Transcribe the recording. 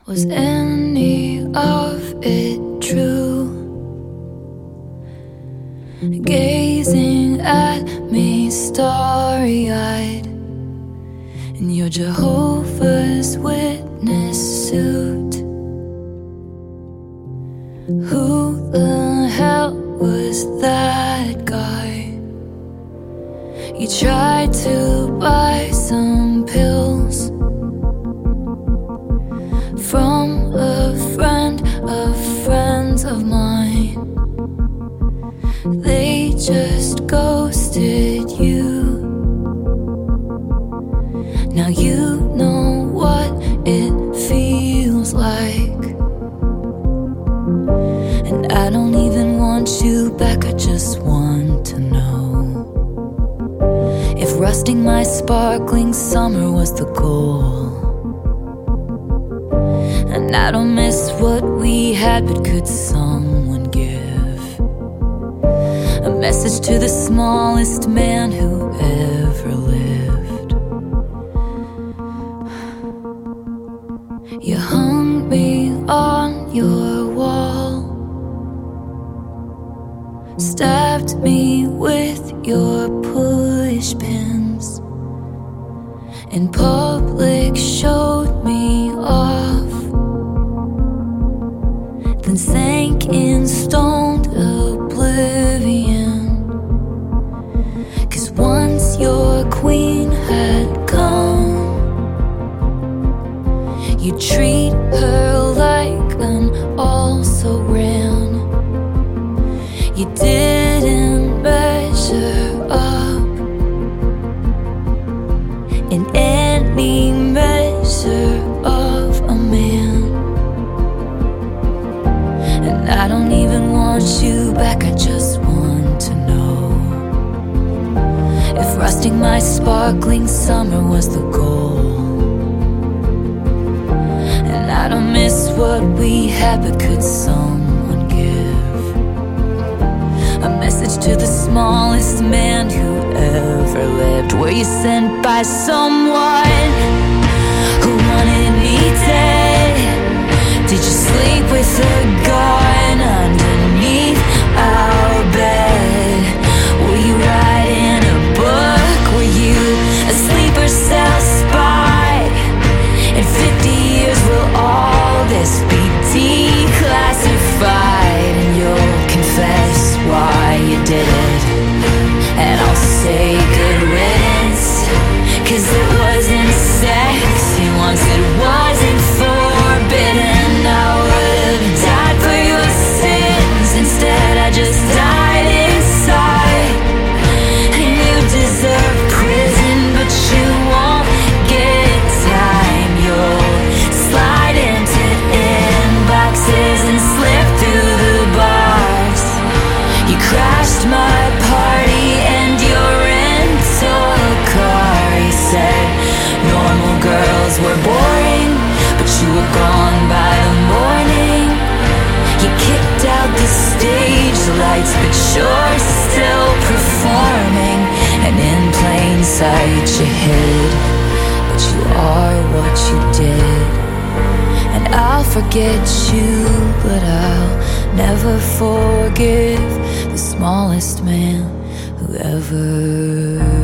Was any of it true? Gazing at me starry-eyed in your Jehovah's Witness suit. Who the hell was that guy? You tried to buy some pills from a friend of friends of mine. They just ghosted you. Now you know what it feels like. And I don't even want you back, I just want to know if rusting my sparkling summer was the goal. And I don't miss what we had, but could someone give a message to the smallest man who ever lived? You hung me on your wall, stabbed me with your push pins, in public showed me off, then sank in stoned oblivion. 'Cause once your queen had come, you treat her like an also-ran. You didn't measure up in any measure of a man. And I don't even want you back, I just want to know if rusting my sparkling summer was the goal. And I don't miss what we had, but could someone give a message to the smallest man who ever lived? Were you sent by someone who wanted me dead? Did you sleep with a gun underneath our bed? Were you writing a book? Were you a sleeper cell spy? In 50 years will all this be declassified, and you'll confess why you did it, and I'll say good riddance. 'Cause it wasn't sexy once, it wasn't forbidden. I would've died for your sins, instead I just died inside. And you deserve prison, but you won't get time. You'll slide into inboxes and slip through the bars. You crashed my party and your rental car. You said normal girls were boring, but you were gone by the morning. You kicked out the stage lights, but you're still performing. And in plain sight you hid, but you are what you did. And I'll forget you, but I'll never forgive the smallest man who ever